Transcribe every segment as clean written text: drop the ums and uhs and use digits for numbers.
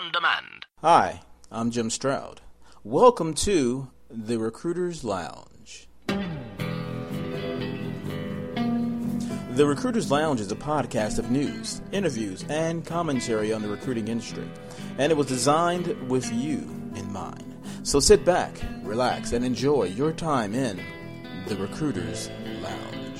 on demand. Hi, I'm Jim Stroud. Welcome to The Recruiter's Lounge. The Recruiter's Lounge is a podcast of news, interviews, and commentary on the recruiting industry, and it was designed with you in mind. So sit back, relax, and enjoy your time in The Recruiter's Lounge.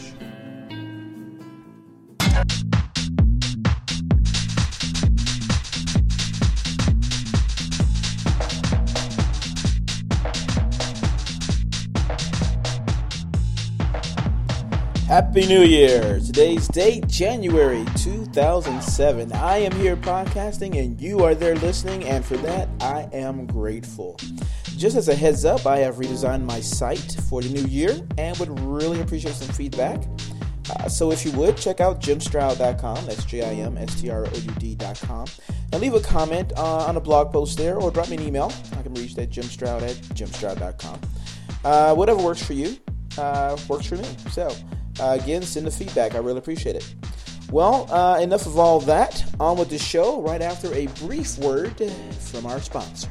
Happy New Year! Today's date, January 2007. I am here podcasting and you are there listening, and for that, I am grateful. Just as a heads up, I have redesigned my site for the new year and would really appreciate some feedback. So if you would, check out jimstroud.com, that's JIMSTROUD.com, and leave a comment on a blog post there, or drop me an email. I can reach that jimstroud@jimstroud.com. Whatever works for you, works for me. So, again, send the feedback. I really appreciate it. Well, enough of all that. On with the show right after a brief word from our sponsor.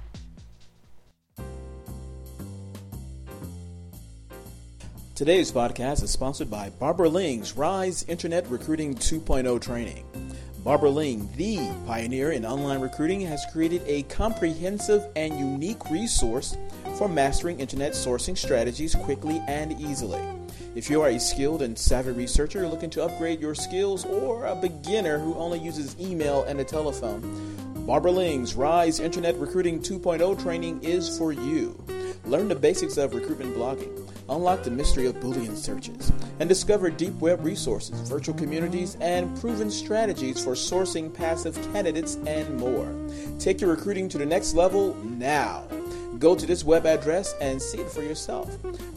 Today's podcast is sponsored by Barbara Ling's Rise Internet Recruiting 2.0 training. Barbara Ling, the pioneer in online recruiting, has created a comprehensive and unique resource for mastering internet sourcing strategies quickly and easily. If you are a skilled and savvy researcher looking to upgrade your skills, or a beginner who only uses email and a telephone, Barbara Ling's Rise Internet Recruiting 2.0 training is for you. Learn the basics of recruitment blogging, unlock the mystery of Boolean searches, and discover deep web resources, virtual communities, and proven strategies for sourcing passive candidates and more. Take your recruiting to the next level now. Go to this web address and see it for yourself.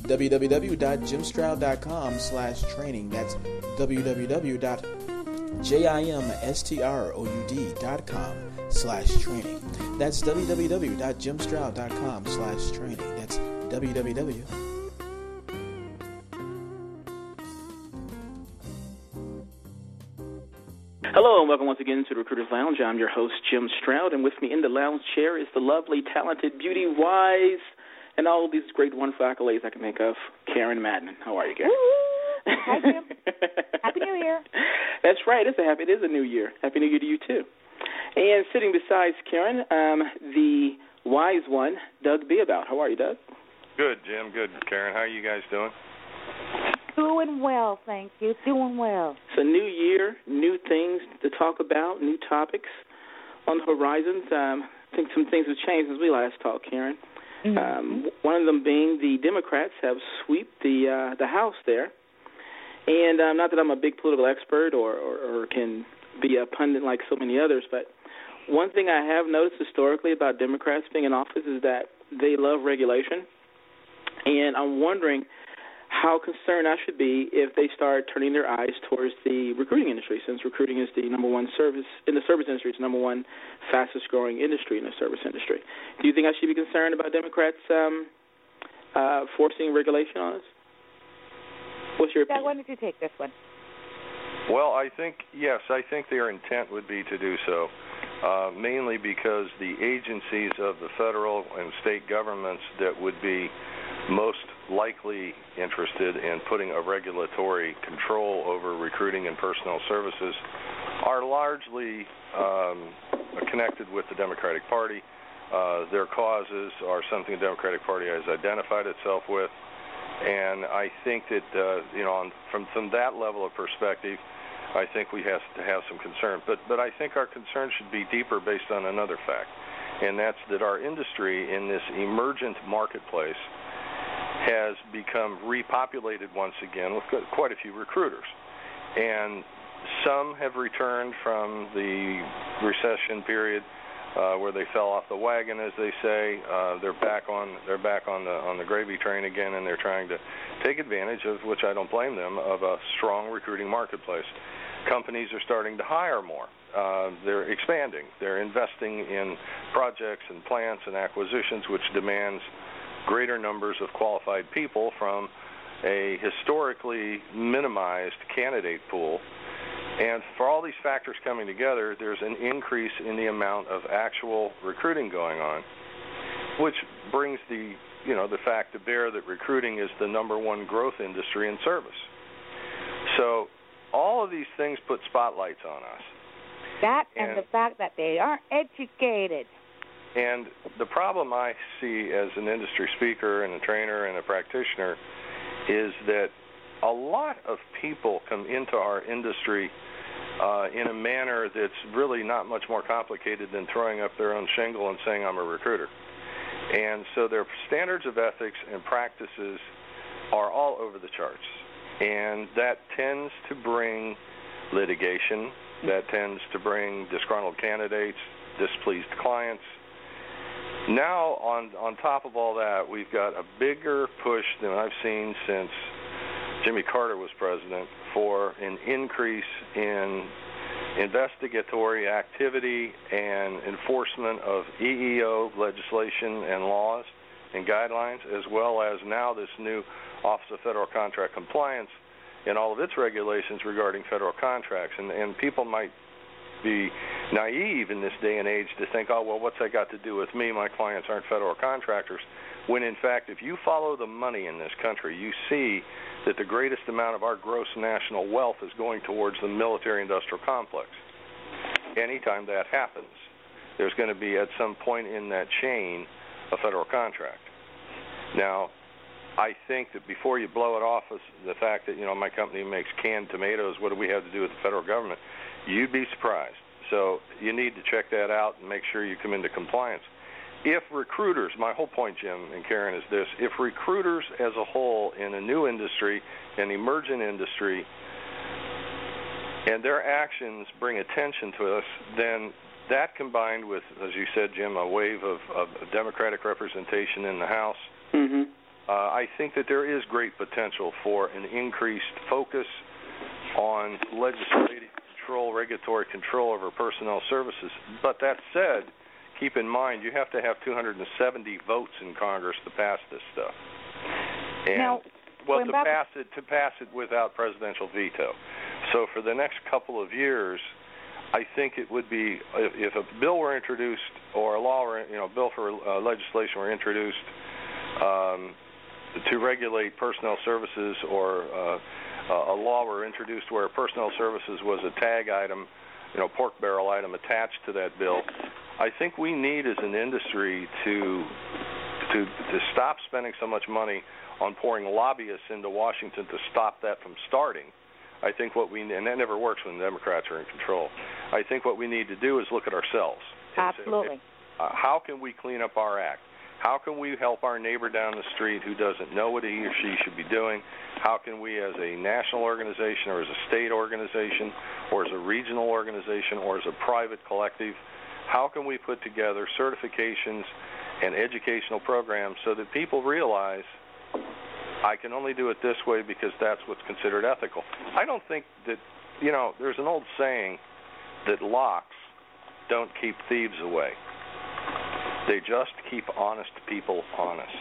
www.jimstroud.com/training. That's www.jimstroud.com/training. That's www.jimstroud.com/training. That's www. Hello and welcome once again to the Recruiter's Lounge. I'm your host, Jim Stroud, and with me in the lounge chair is the lovely, talented, beauty, wise, and all of these great, wonderful accolades I can think of, Karen Madden. How are you, Karen? Woo-hoo. Hi, Jim. Happy New Year. That's right. It is a new year. Happy New Year to you, too. And sitting besides Karen, the wise one, Doug Beabout. How are you, Doug? Good, Jim. Good. Karen, how are you guys doing? Doing well, thank you. Doing well. It's a new year, new things to talk about, new topics on the horizons. I think some things have changed since we last talked, Karen. Mm-hmm. One of them being the Democrats have swept the House there. And not that I'm a big political expert or can be a pundit like so many others, but one thing I have noticed historically about Democrats being in office is that they love regulation. And I'm wondering how concerned I should be if they start turning their eyes towards the recruiting industry, since recruiting is the number one service in the service industry. It's the number one fastest growing industry in the service industry. Do you think I should be concerned about Democrats forcing regulation on us? What's your opinion? Why don't you take this one? Well, I think their intent would be to do so, mainly because the agencies of the federal and state governments that would be most likely interested in putting a regulatory control over recruiting and personnel services are largely connected with the Democratic Party. Their causes are something the Democratic Party has identified itself with, and I think that from that level of perspective, I think we have to have some concern. But I think our concern should be deeper based on another fact, and that's that our industry in this emergent marketplace has become repopulated once again with quite a few recruiters. And some have returned from the recession period where they fell off the wagon, as they say. They're back on the gravy train again, and they're trying to take advantage of, which I don't blame them, of a strong recruiting marketplace. Companies are starting to hire more. They're expanding. They're investing in projects and plants and acquisitions, which demands greater numbers of qualified people from a historically minimized candidate pool. And for all these factors coming together, there's an increase in the amount of actual recruiting going on, which brings the fact to bear that recruiting is the number one growth industry in service. So all of these things put spotlights on us. That and the fact that they aren't educated. And the problem I see as an industry speaker and a trainer and a practitioner is that a lot of people come into our industry in a manner that's really not much more complicated than throwing up their own shingle and saying, I'm a recruiter. And so their standards of ethics and practices are all over the charts. And that tends to bring litigation. That tends to bring disgruntled candidates, displeased clients. Now, on top of all that, we've got a bigger push than I've seen since Jimmy Carter was president for an increase in investigatory activity and enforcement of EEO legislation and laws and guidelines, as well as now this new Office of Federal Contract Compliance and all of its regulations regarding federal contracts. And people might be naive in this day and age to think, oh, well, what's that got to do with me? My clients aren't federal contractors. When, in fact, if you follow the money in this country, you see that the greatest amount of our gross national wealth is going towards the military-industrial complex. Anytime that happens, there's going to be, at some point in that chain, a federal contract. Now, I think that before you blow it off as the fact that, my company makes canned tomatoes, what do we have to do with the federal government? You'd be surprised. So you need to check that out and make sure you come into compliance. If recruiters, my whole point, Jim and Karen, is this: if recruiters as a whole in a new industry, an emergent industry, and their actions bring attention to us, then that combined with, as you said, Jim, a wave of Democratic representation in the House, I think that there is great potential for an increased focus on legislative control, regulatory control over personnel services. But that said, keep in mind, you have to have 270 votes in Congress to pass this stuff. And, now, to pass it without presidential veto. So for the next couple of years, I think it would be, if a bill were introduced or a law, bill for legislation were introduced to regulate personnel services, or a law were introduced where personnel services was a tag item, pork barrel item attached to that bill, I think we need as an industry to stop spending so much money on pouring lobbyists into Washington to stop that from starting. I think and that never works when the Democrats are in control. I think what we need to do is look at ourselves. Absolutely. Say, how can we clean up our act? How can we help our neighbor down the street who doesn't know what he or she should be doing? How can we, as a national organization or as a state organization or as a regional organization or as a private collective, how can we put together certifications and educational programs so that people realize I can only do it this way because that's what's considered ethical? I don't think that, there's an old saying that locks don't keep thieves away. They just keep honest people honest.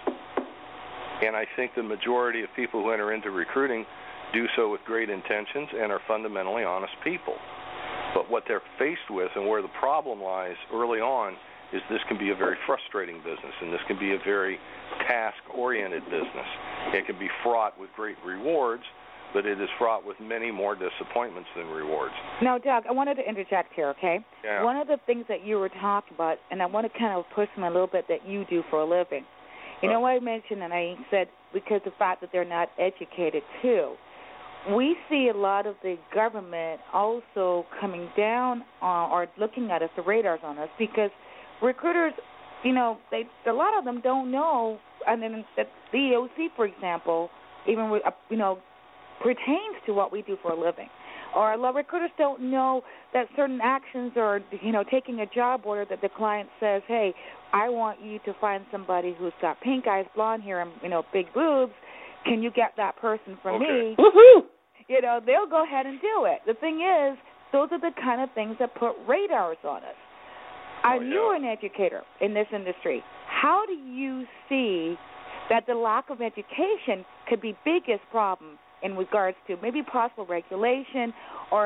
And I think the majority of people who enter into recruiting do so with great intentions and are fundamentally honest people. But what they're faced with and where the problem lies early on is this can be a very frustrating business, and this can be a very task-oriented business. It can be fraught with great rewards, but it is fraught with many more disappointments than rewards. Now, Doug, I wanted to interject here, okay? Yeah. One of the things that you were talking about, and I want to kind of push them a little bit, that you do for a living. You know what I mentioned, and I said because the fact that they're not educated, too. We see a lot of the government also coming down or looking at us, the radars on us, because recruiters, a lot of them don't know, and then the EOC, for example, even with, pertains to what we do for a living. Or a lot of recruiters don't know that certain actions are, taking a job order that the client says, hey, I want you to find somebody who's got pink eyes, blonde hair, and, big boobs. Can you get that person for me? Woohoo! They'll go ahead and do it. The thing is, those are the kind of things that put radars on us. You're an educator in this industry. How do you see that the lack of education could be biggest problem in regards to maybe possible regulation or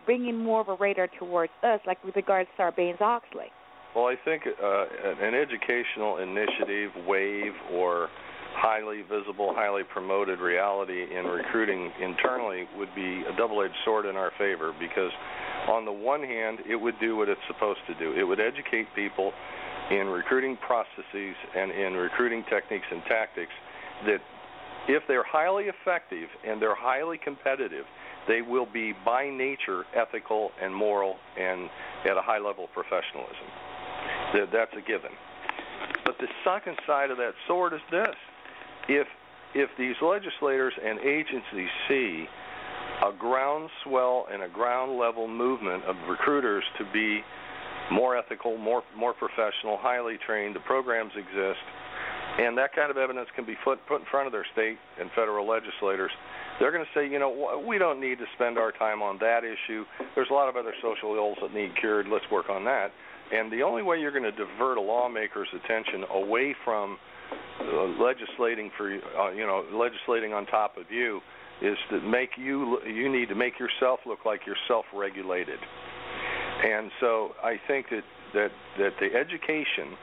bringing more of a radar towards us, like with regards to Sarbanes-Oxley? Well, I think an educational initiative, wave, or highly visible, highly promoted reality in recruiting internally would be a double-edged sword in our favor, because on the one hand, it would do what it's supposed to do. It would educate people in recruiting processes and in recruiting techniques and tactics that if they're highly effective and they're highly competitive, they will be by nature ethical and moral and at a high level of professionalism. That's a given. But the second side of that sword is this. If these legislators and agencies see a groundswell and a ground level movement of recruiters to be more ethical, more professional, highly trained, the programs exist, and that kind of evidence can be put in front of their state and federal legislators, they're going to say, you know, we don't need to spend our time on that issue. There's a lot of other social ills that need cured. Let's work on that. And the only way you're going to divert a lawmaker's attention away from legislating on top of you is to make you need to make yourself look like you're self-regulated. And so I think that the education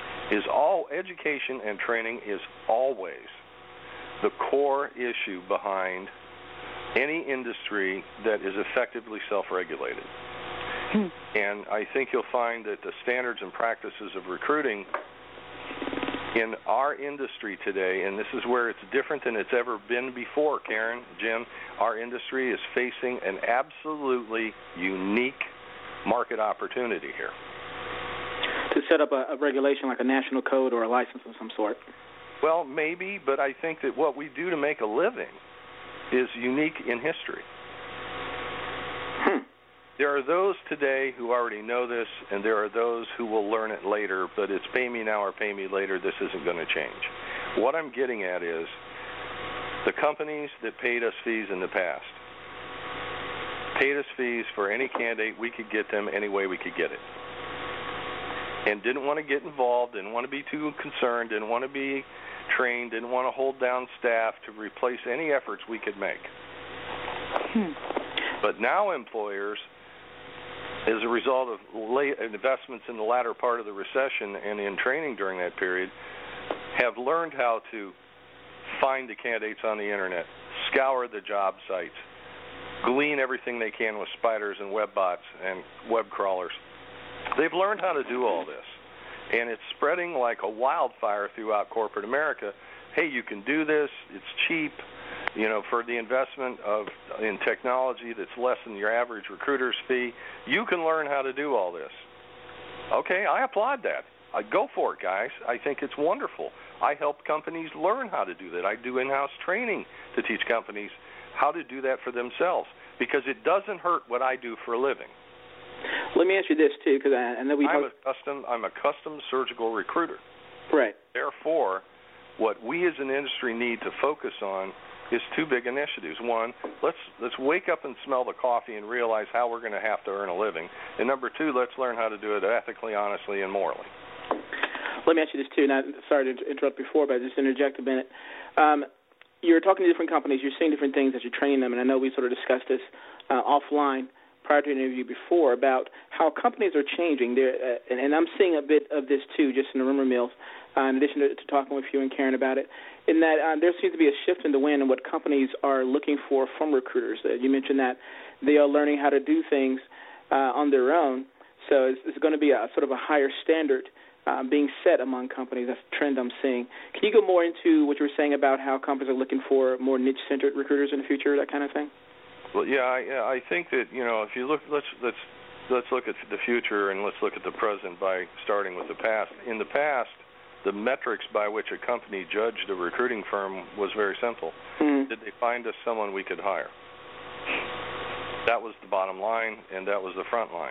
and training is always the core issue behind any industry that is effectively self-regulated. And I think you'll find that the standards and practices of recruiting in our industry today, and this is where it's different than it's ever been before, Karen, Jim, our industry is facing an absolutely unique market opportunity here. To set up a regulation like a national code or a license of some sort? Well, maybe, but I think that what we do to make a living is unique in history. There are those today who already know this, and there are those who will learn it later, but it's pay me now or pay me later. This isn't going to change. What I'm getting at is the companies that paid us fees in the past paid us fees for any candidate we could get them any way we could get it, and didn't want to get involved, didn't want to be too concerned, didn't want to be trained, didn't want to hold down staff to replace any efforts we could make. But now employers, as a result of investments in the latter part of the recession and in training during that period, have learned how to find the candidates on the internet, scour the job sites, glean everything they can with spiders and web bots and web crawlers. They've learned how to do all this, and it's spreading like a wildfire throughout corporate America. Hey, you can do this. It's cheap. You know, for the investment in technology that's less than your average recruiter's fee, you can learn how to do all this. Okay, I applaud that. Go for it, guys. I think it's wonderful. I help companies learn how to do that. I do in-house training to teach companies how to do that for themselves, because it doesn't hurt what I do for a living. Let me ask you this, too, because I know I'm a custom surgical recruiter. Right. Therefore, what we as an industry need to focus on is two big initiatives. One, let's wake up and smell the coffee and realize how we're going to have to earn a living. And number two, let's learn how to do it ethically, honestly, and morally. Let me ask you this, too. Now, sorry to interrupt before, but just interject a minute. You're talking to different companies. You're seeing different things as you're training them, and I know we sort of discussed this offline prior to the interview before about how companies are changing. And I'm seeing a bit of this, too, just in the rumor mills, in addition to talking with you and Karen about it, in that there seems to be a shift in the wind in what companies are looking for from recruiters. You mentioned that they are learning how to do things on their own, so it's going to be a sort of a higher standard being set among companies. That's the trend I'm seeing. Can you go more into what you were saying about how companies are looking for more niche-centered recruiters in the future, that kind of thing? Well, I think that, you know, if you look, let's look at the future and let's look at the present by starting with the past. In the past, the metrics by which a company judged a recruiting firm was very simple. Did they find us someone we could hire? That was the bottom line, and that was the front line.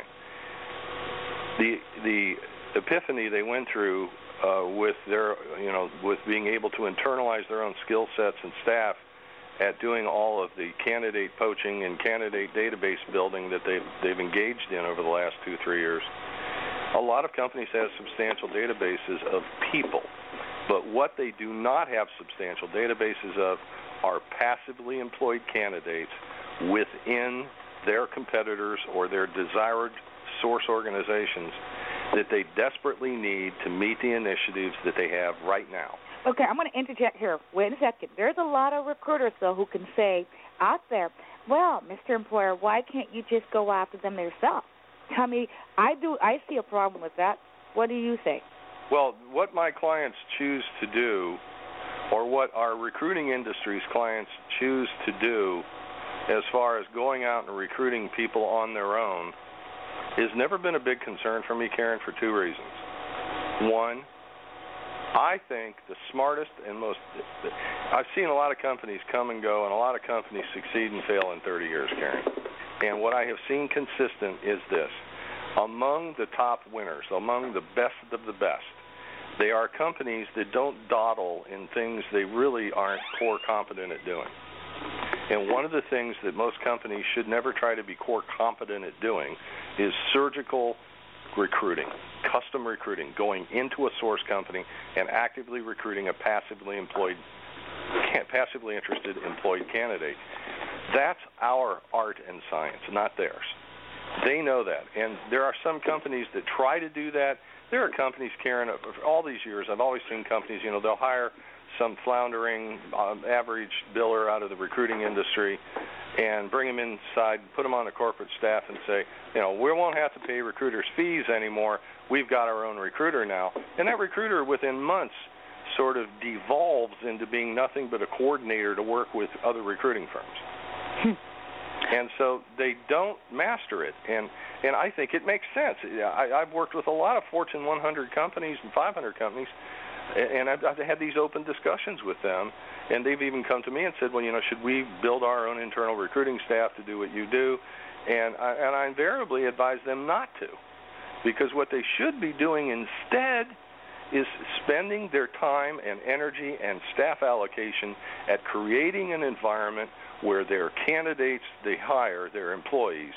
The epiphany they went through with being able to internalize their own skill sets and staff at doing all of the candidate poaching and candidate database building that they've engaged in over the last 2-3 years. A lot of companies have substantial databases of people, but what they do not have substantial databases of are passively employed candidates within their competitors or their desired source organizations that they desperately need to meet the initiatives that they have right now. Okay, I'm going to interject here. Wait a second. There's a lot of recruiters, though, who can say out there, well, Mr. Employer, why can't you just go after them yourself? Tell me, I see a problem with that. What do you think? Well, what my clients choose to do, or what our recruiting industry's clients choose to do as far as going out and recruiting people on their own, has never been a big concern for me, Karen, for two reasons. One, I think the smartest and most, I've seen a lot of companies come and go, and a lot of companies succeed and fail in 30 years, Karen. And what I have seen consistent is this. Among the top winners, among the best of the best, they are companies that don't dawdle in things they really aren't core competent at doing. And one of the things that most companies should never try to be core competent at doing is surgical recruiting, custom recruiting, going into a source company and actively recruiting a passively interested employed candidate. That's our art and science, not theirs. They know that. And there are some companies that try to do that. There are companies, Karen, for all these years, I've always seen companies, they'll hire some floundering average biller out of the recruiting industry and bring him inside, put him on the corporate staff and say, we won't have to pay recruiters fees anymore. We've got our own recruiter now. And that recruiter within months sort of devolves into being nothing but a coordinator to work with other recruiting firms. And so they don't master it. And I think it makes sense. I've worked with a lot of Fortune 100 companies and 500 companies, and I've had these open discussions with them, and they've even come to me and said, well, should we build our own internal recruiting staff to do what you do? And I invariably advise them not to, because what they should be doing instead is spending their time and energy and staff allocation at creating an environment where their candidates they hire, their employees,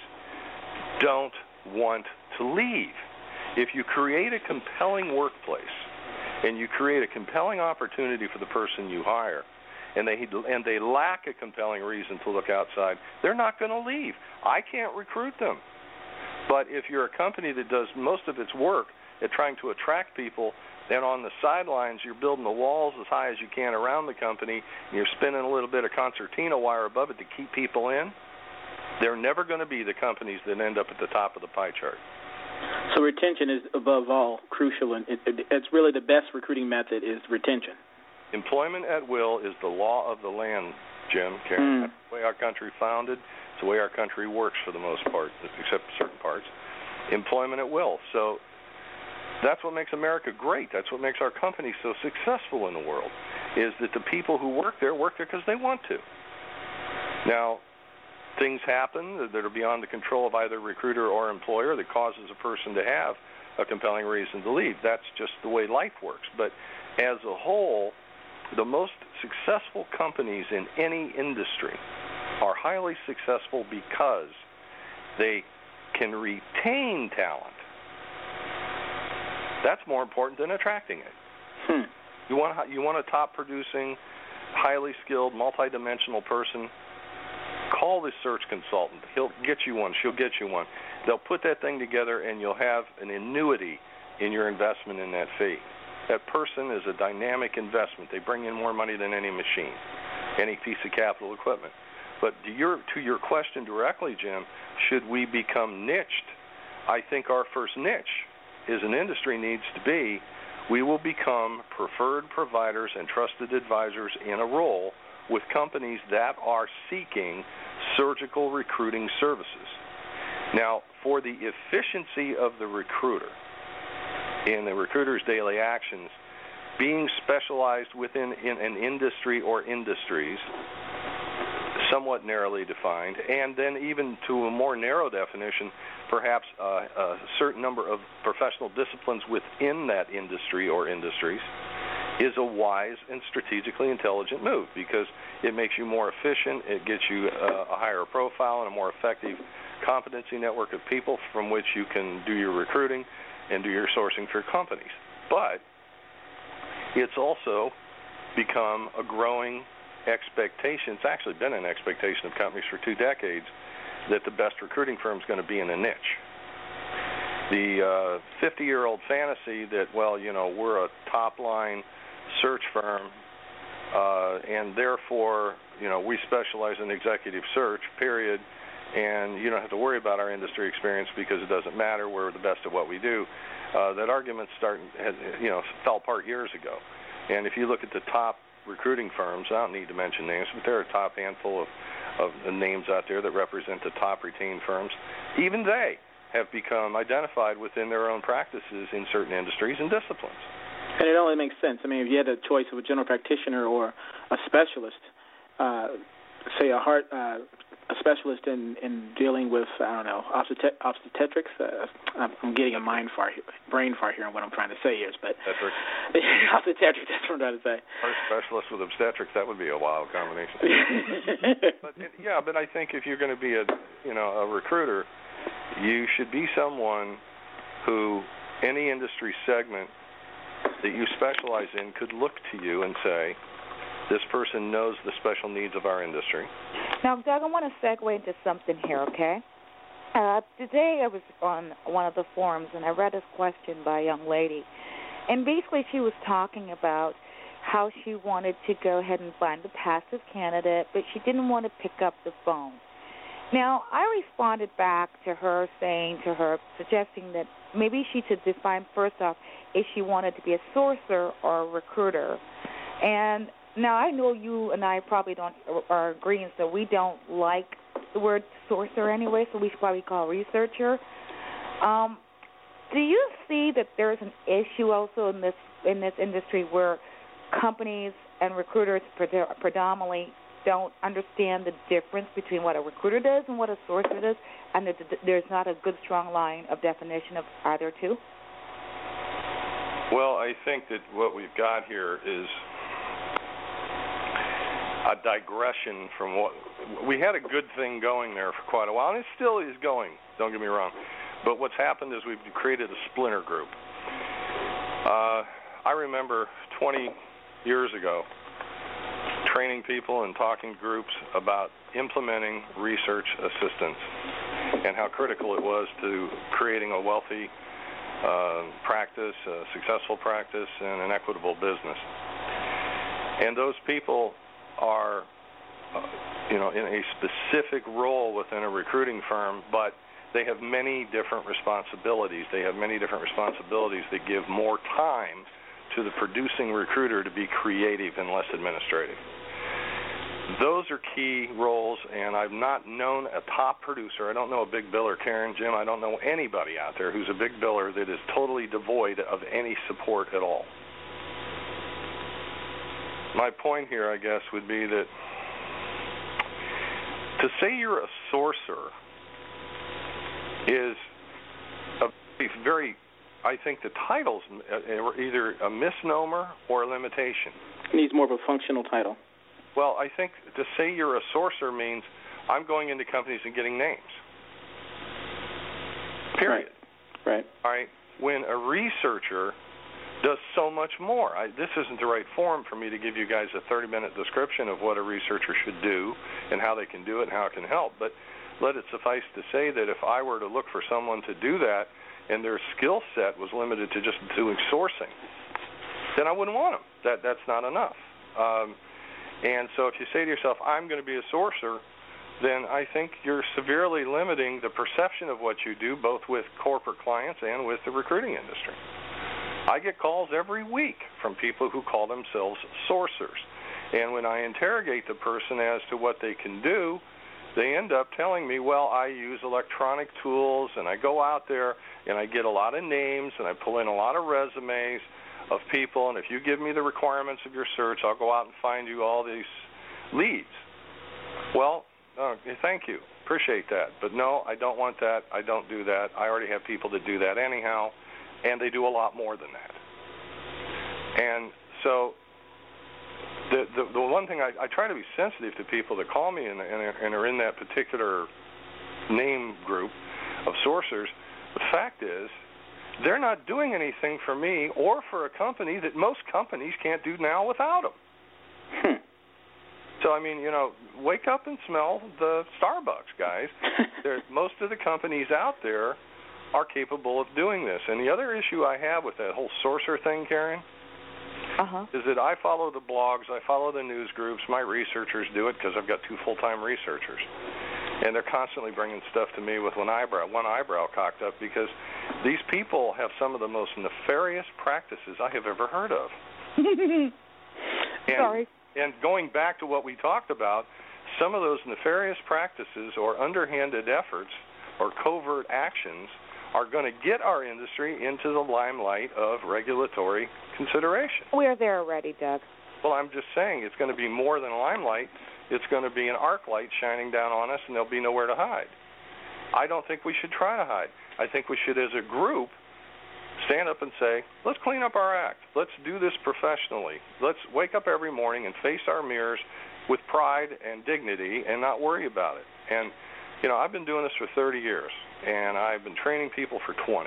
don't want to leave. If you create a compelling workplace and you create a compelling opportunity for the person you hire, and they lack a compelling reason to look outside, they're not going to leave. I can't recruit them. But if you're a company that does most of its work at trying to attract people, then on the sidelines you're building the walls as high as you can around the company, and you're spinning a little bit of concertina wire above it to keep people in, they're never going to be the companies that end up at the top of the pie chart. So retention is above all crucial, and it's really the best recruiting method is retention. Employment at will is the law of the land, Jim, Karen. That's the way our country founded. It's the way our country works for the most part, except certain parts. Employment at will. So that's what makes America great. That's what makes our company so successful in the world, is that the people who work there because they want to. Now, things happen that are beyond the control of either recruiter or employer that causes a person to have a compelling reason to leave. That's just the way life works. But as a whole, the most successful companies in any industry are highly successful because they can retain talent. That's more important than attracting it. You want a top-producing, highly skilled, multidimensional person? Call this search consultant. He'll get you one. She'll get you one. They'll put that thing together, and you'll have an annuity in your investment in that fee. That person is a dynamic investment. They bring in more money than any machine, any piece of capital equipment. But to your question directly, Jim, should we become niched? I think our first niche as an industry needs to be, we will become preferred providers and trusted advisors in a role with companies that are seeking surgical recruiting services. Now, for the efficiency of the recruiter in the recruiter's daily actions, being specialized within an industry or industries, somewhat narrowly defined, and then even to a more narrow definition, perhaps a certain number of professional disciplines within that industry or industries, is a wise and strategically intelligent move because it makes you more efficient, it gets you a higher profile and a more effective competency network of people from which you can do your recruiting and do your sourcing for companies. But it's also become a growing expectation. It's actually been an expectation of companies for 2 decades that the best recruiting firm is going to be in a niche. The 50-year-old fantasy that, well, we're a top-line search firm, and therefore, we specialize in executive search, period, and you don't have to worry about our industry experience because it doesn't matter. We're the best at what we do. That argument fell apart years ago. And if you look at the top recruiting firms, I don't need to mention names, but there are a top handful of names out there that represent the top retained firms. Even they have become identified within their own practices in certain industries and disciplines. And it only makes sense. I mean, if you had a choice of a general practitioner or a specialist, say a specialist in dealing with, obstetrics. I'm getting a brain fart here on what I'm trying to say here, but obstetrics, that's what I'm trying to say. Or specialist with obstetrics, that would be a wild combination. But I think if you're going to be a recruiter, you should be someone who any industry segment that you specialize in could look to you and say, this person knows the special needs of our industry. Now, Doug, I want to segue into something here, okay? Today I was on one of the forums, and I read this question by a young lady. And basically she was talking about how she wanted to go ahead and find the passive candidate, but she didn't want to pick up the phone. Now, I responded back to her suggesting that maybe she should define first off if she wanted to be a sourcer or a recruiter. And now, I know you and I probably are agreeing, so we don't like the word sourcer anyway, so we should probably call researcher. Do you see that there's an issue also in this industry where companies and recruiters predominantly don't understand the difference between what a recruiter does and what a sourcer does, and that there's not a good, strong line of definition of either two? Well, I think that what we've got here is a digression from what we had a good thing going there for quite a while, and it still is going, don't get me wrong. But what's happened is we've created a splinter group. I remember 20 years ago training people and talking to groups about implementing research assistance and how critical it was to creating a wealthy practice, a successful practice, and an equitable business. And those people are, in a specific role within a recruiting firm, but they have many different responsibilities. They have many different responsibilities that give more time to the producing recruiter to be creative and less administrative. Those are key roles, and I've not known a top producer. I don't know a big biller, Karen, Jim. I don't know anybody out there who's a big biller that is totally devoid of any support at all. My point here, I guess, would be that to say you're a sourcer is I think the title's either a misnomer or a limitation. It needs more of a functional title. Well, I think to say you're a sourcer means I'm going into companies and getting names. Period. Right. All right. When a researcher does so much more. This isn't the right forum for me to give you guys a 30-minute description of what a researcher should do and how they can do it and how it can help. But let it suffice to say that if I were to look for someone to do that and their skill set was limited to just doing sourcing, then I wouldn't want them. That's not enough. And so if you say to yourself, I'm going to be a sourcer, then I think you're severely limiting the perception of what you do, both with corporate clients and with the recruiting industry. I get calls every week from people who call themselves sourcers. And when I interrogate the person as to what they can do, they end up telling me, well, I use electronic tools, and I go out there, and I get a lot of names, and I pull in a lot of resumes of people, and if you give me the requirements of your search, I'll go out and find you all these leads. Well, thank you. Appreciate that. But no, I don't want that. I don't do that. I already have people that do that anyhow, and they do a lot more than that. And so the one thing I try to be sensitive to people that call me and are in that particular name group of sourcers. The fact is, they're not doing anything for me or for a company that most companies can't do now without them. So So, I mean, wake up and smell the Starbucks, guys. Most of the companies out there are capable of doing this. And the other issue I have with that whole sorcerer thing, Karen, is that I follow the blogs, I follow the news groups. My researchers do it because I've got 2 full-time researchers. And they're constantly bringing stuff to me with one eyebrow cocked up, because these people have some of the most nefarious practices I have ever heard of. Sorry. And going back to what we talked about, some of those nefarious practices or underhanded efforts or covert actions are going to get our industry into the limelight of regulatory consideration. We're there already, Doug. Well, I'm just saying it's going to be more than a limelight. It's going to be an arc light shining down on us, and there'll be nowhere to hide. I don't think we should try to hide. I think we should, as a group, stand up and say, let's clean up our act. Let's do this professionally. Let's wake up every morning and face our mirrors with pride and dignity and not worry about it. And, I've been doing this for 30 years, and I've been training people for 20.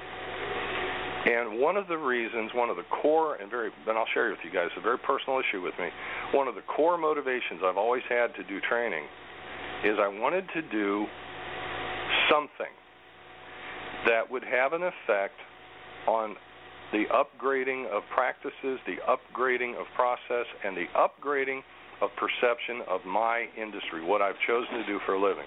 And one of the reasons, one of the core, and I'll share with you guys a very personal issue with me, one of the core motivations I've always had to do training is I wanted to do something that would have an effect on the upgrading of practices, the upgrading of process, and the upgrading of perception of my industry, what I've chosen to do for a living.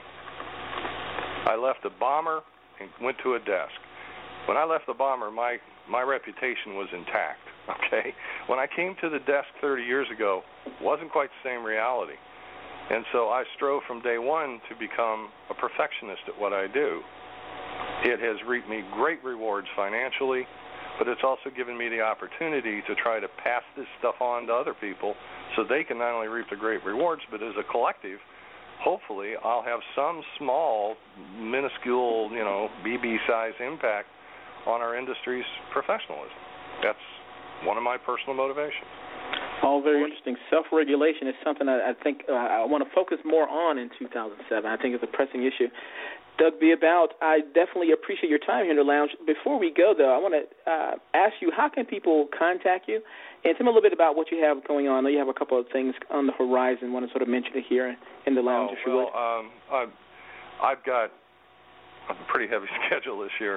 I left a bomber and went to a desk. When I left the bomber, my reputation was intact, okay? When I came to the desk 30 years ago, it wasn't quite the same reality. And so I strove from day one to become a perfectionist at what I do. It has reaped me great rewards financially, but it's also given me the opportunity to try to pass this stuff on to other people so they can not only reap the great rewards, but as a collective, hopefully I'll have some small, minuscule, BB-size impact on our industry's professionalism. That's one of my personal motivations. All very interesting. Self-regulation is something I think I want to focus more on in 2007. I think it's a pressing issue. Doug B. About, I definitely appreciate your time here in the lounge. Before we go, though, I want to ask you, how can people contact you? And tell me a little bit about what you have going on. I know you have a couple of things on the horizon. I want to sort of mention it here in the lounge, if you would. I've got a pretty heavy schedule this year.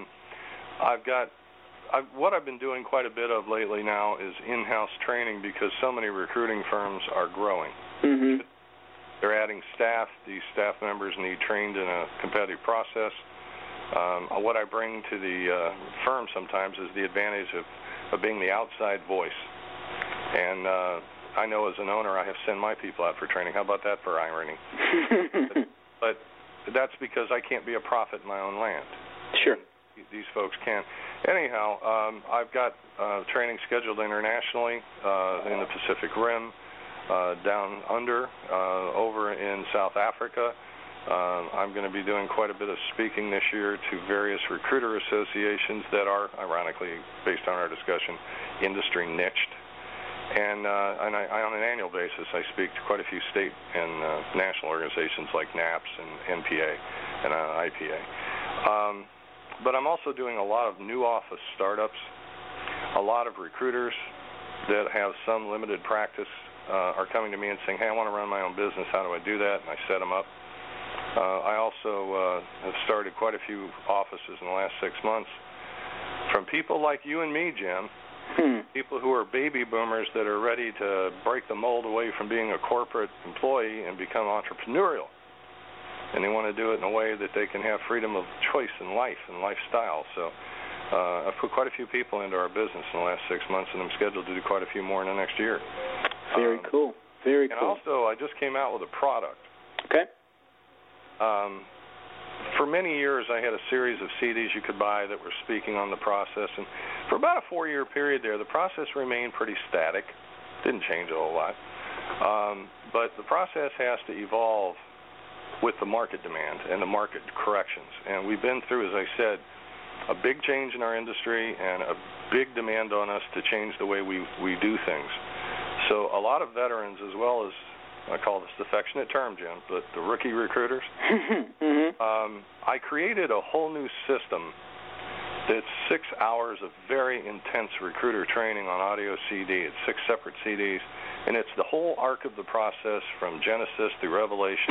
What I've been doing quite a bit of lately now is in-house training, because so many recruiting firms are growing. Mm-hmm. They're adding staff. These staff members need trained in a competitive process. What I bring to the firm sometimes is the advantage of being the outside voice. And I know as an owner I have sent my people out for training. How about that for irony? But that's because I can't be a prophet in my own land. Sure. These folks can. Anyhow, I've got training scheduled internationally in the Pacific Rim, down under, over in South Africa. I'm going to be doing quite a bit of speaking this year to various recruiter associations that are, ironically, based on our discussion, industry niched. And I, on an annual basis, I speak to quite a few state and national organizations like NAPS and NPA and IPA. But I'm also doing a lot of new office startups. A lot of recruiters that have some limited practice are coming to me and saying, hey, I want to run my own business. How do I do that? And I set them up. I also have started quite a few offices in the last 6 months from people like you and me, Jim, people who are baby boomers that are ready to break the mold away from being a corporate employee and become entrepreneurial. And they want to do it in a way that they can have freedom of choice in life and lifestyle. So I've put quite a few people into our business in the last 6 months, and I'm scheduled to do quite a few more in the next year. Very cool. Very cool. And also, I just came out with a product. Okay. For many years, I had a series of CDs you could buy that were speaking on the process. And for about a 4-year period there, the process remained pretty static. Didn't change a whole lot. But the process has to evolve with the market demand and the market corrections. And we've been through, as I said, a big change in our industry and a big demand on us to change the way we do things. So a lot of veterans, as well as, I call this the affectionate term, Jim, but the rookie recruiters, I created a whole new system that's 6 hours of very intense recruiter training on audio CD. It's 6 separate CDs And it's the whole arc of the process from Genesis to Revelation,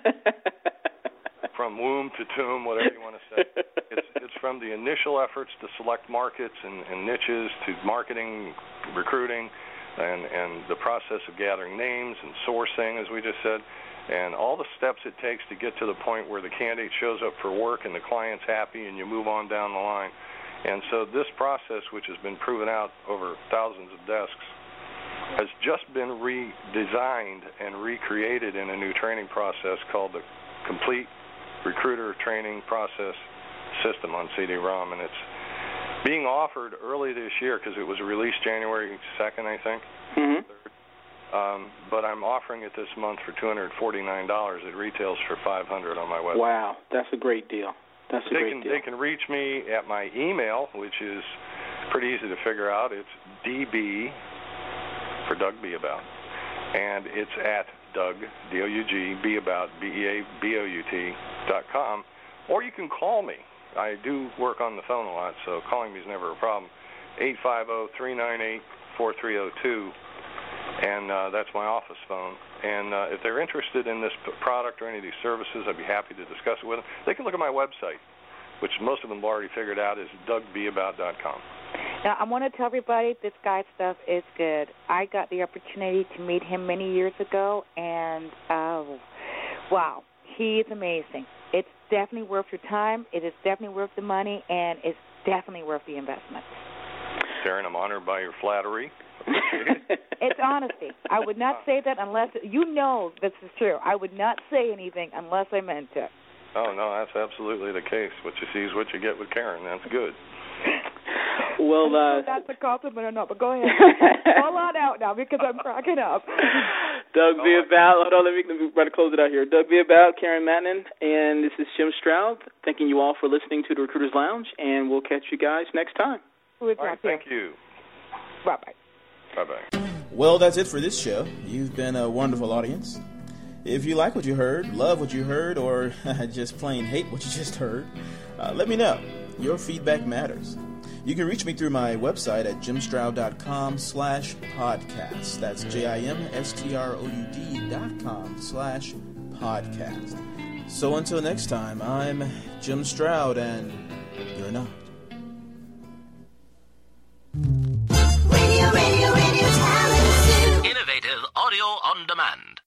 from womb to tomb, whatever you want to say. It's from the initial efforts to select markets and niches to marketing, recruiting, and the process of gathering names and sourcing, as we just said, and all the steps it takes to get to the point where the candidate shows up for work and the client's happy and you move on down the line. And so this process, which has been proven out over thousands of desks, has just been redesigned and recreated in a new training process called the Complete Recruiter Training Process System on CD-ROM, and it's being offered early this year because it was released January 2nd, I think. Mm-hmm. But I'm offering it this month for $249. It retails for $500 on my website. Wow, that's a great deal. That's a great deal. They can reach me at my email, which is pretty easy to figure out. It's DB for Doug Be About, and it's at Doug, D-O-U-G, Be About, BEABOUT.com, or you can call me. I do work on the phone a lot, so calling me is never a problem. 850-398-4302, and that's my office phone. And if they're interested in this product or any of these services, I'd be happy to discuss it with them. They can look at my website, which most of them have already figured out is DougBeAbout.com. Now, I want to tell everybody this guy's stuff is good. I got the opportunity to meet him many years ago, and wow, he is amazing. It's definitely worth your time. It is definitely worth the money, and it's definitely worth the investment. Karen, I'm honored by your flattery. It's honesty. I would not say that unless, you know this is true. I would not say anything unless I meant it. Oh, no, that's absolutely the case. What you see is what you get with Karen. That's good. Well, that's a compliment or not, but go ahead. Call on out now because I'm cracking up. Doug Be About. Hold on, let me try to close it out here. Doug Be About, Karen Manton, and this is Jim Stroud. Thanking you all for listening to the Recruiters Lounge, and we'll catch you guys next time. All right, thank you. Bye-bye. Bye-bye. Well, that's it for this show. You've been a wonderful audience. If you like what you heard, love what you heard, or just plain hate what you just heard, let me know. Your feedback matters. You can reach me through my website at jimstroud.com/podcast. That's JIMSTROUD.com/podcast. So until next time, I'm Jim Stroud, and you're not. Radio Talent. Innovative audio on demand.